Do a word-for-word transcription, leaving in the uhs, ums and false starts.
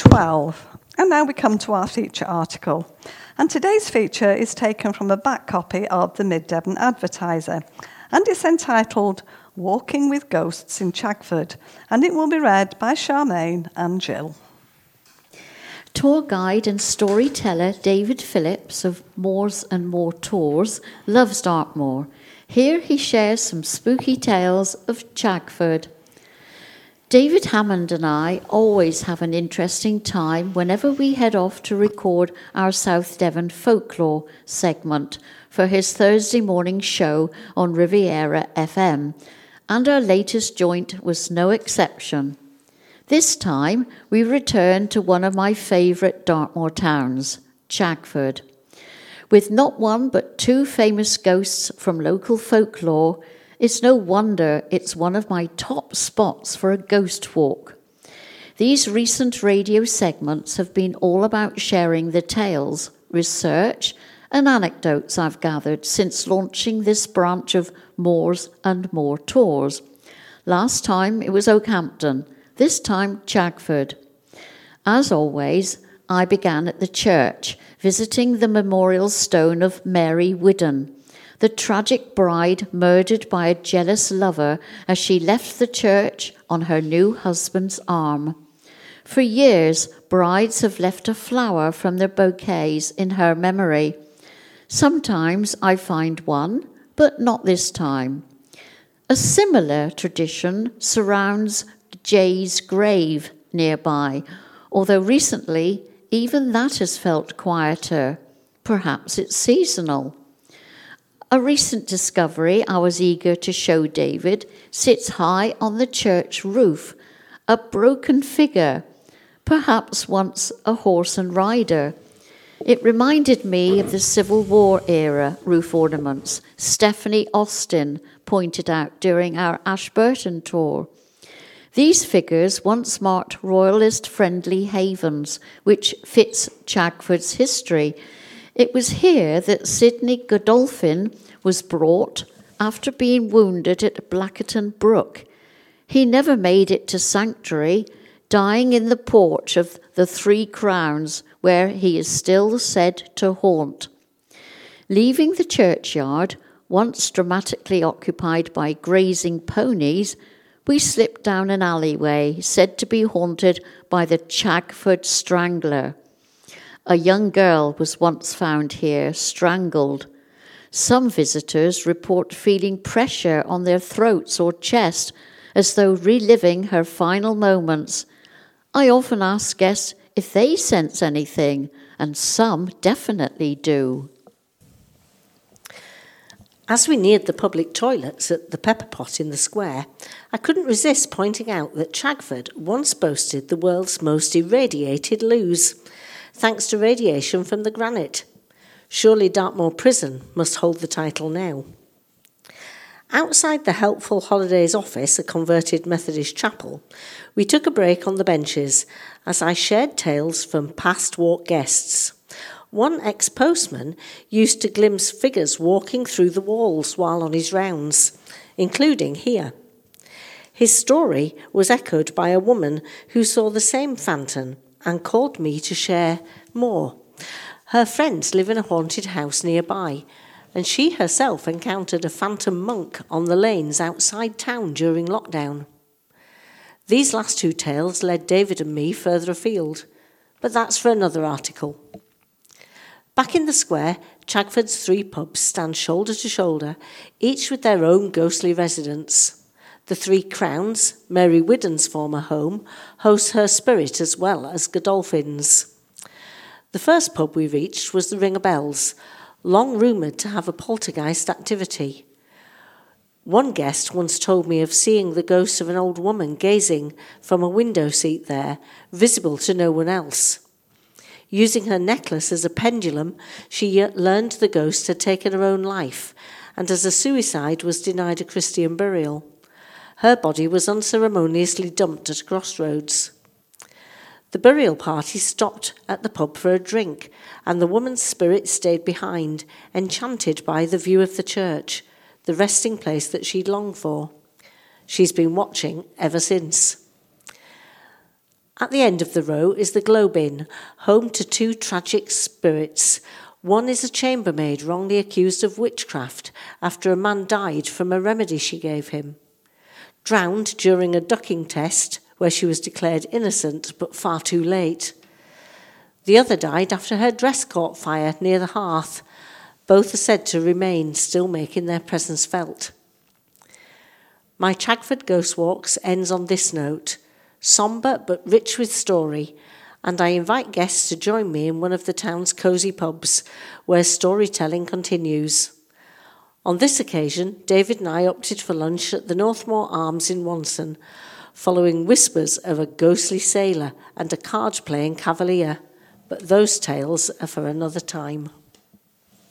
twelve. And now we come to our feature article. And today's feature is taken from a back copy of the Mid Devon Advertiser, and it's entitled Walking with Ghosts in Chagford, and it will be read by Charmaine and Jill. Tour guide and storyteller David Phillips of Moors and More Tours loves Dartmoor. Here he shares some spooky tales of Chagford. David Hammond and I always have an interesting time whenever we head off to record our South Devon folklore segment for his Thursday morning show on Riviera F M, and our latest joint was no exception. This time, we return to one of my favourite Dartmoor towns, Chagford. With not one but two famous ghosts from local folklore, it's no wonder it's one of my top spots for a ghost walk. These recent radio segments have been all about sharing the tales, research, and anecdotes I've gathered since launching this branch of Moors and More Tours. Last time it was Oakhampton, this time Chagford. As always, I began at the church, visiting the memorial stone of Mary Whiddon, the tragic bride murdered by a jealous lover as she left the church on her new husband's arm. For years, brides have left a flower from their bouquets in her memory. Sometimes I find one, but not this time. A similar tradition surrounds Jay's grave nearby, although recently even that has felt quieter. Perhaps it's seasonal. A recent discovery I was eager to show David sits high on the church roof, a broken figure, perhaps once a horse and rider. It reminded me of the Civil War era roof ornaments Stephanie Austin pointed out during our Ashburton tour. These figures once marked royalist-friendly havens, which fits Chagford's history. It was here that Sidney Godolphin was brought after being wounded at Blackerton Brook. He never made it to sanctuary, dying in the porch of the Three Crowns, where he is still said to haunt. Leaving the churchyard, once dramatically occupied by grazing ponies, we slipped down an alleyway said to be haunted by the Chagford Strangler. A young girl was once found here, strangled. Some visitors report feeling pressure on their throats or chest, as though reliving her final moments. I often ask guests if they sense anything, and some definitely do. As we neared the public toilets at the Pepper Pot in the square, I couldn't resist pointing out that Chagford once boasted the world's most irradiated loos, thanks to radiation from the granite. Surely Dartmoor Prison must hold the title now. Outside the Helpful Holidays office, a converted Methodist chapel, we took a break on the benches as I shared tales from past walk guests. One ex-postman used to glimpse figures walking through the walls while on his rounds, including here. His story was echoed by a woman who saw the same phantom and called me to share more. Her friends live in a haunted house nearby, and she herself encountered a phantom monk on the lanes outside town during lockdown. These last two tales led David and me further afield, but that's for another article. Back in the square, Chagford's three pubs stand shoulder to shoulder, each with their own ghostly residents. The Three Crowns, Mary Whiddon's former home, hosts her spirit as well as Godolphin's. The first pub we reached was the Ring o' Bells, long rumoured to have a poltergeist activity. One guest once told me of seeing the ghost of an old woman gazing from a window seat there, visible to no one else. Using her necklace as a pendulum, she learned the ghost had taken her own life, and as a suicide was denied a Christian burial. Her body was unceremoniously dumped at a crossroads. The burial party stopped at the pub for a drink, and the woman's spirit stayed behind, enchanted by the view of the church, the resting place that she'd longed for. She's been watching ever since. At the end of the row is the Globe Inn, home to two tragic spirits. One is a chambermaid wrongly accused of witchcraft after a man died from a remedy she gave him. Drowned during a ducking test where she was declared innocent but far too late. The other died after her dress caught fire near the hearth. Both are said to remain, still making their presence felt. My Chagford Ghost Walks ends on this note, sombre but rich with story, and I invite guests to join me in one of the town's cosy pubs, where storytelling continues. On this occasion, David and I opted for lunch at the Northmoor Arms in Wonson, following whispers of a ghostly sailor and a card-playing cavalier. But those tales are for another time.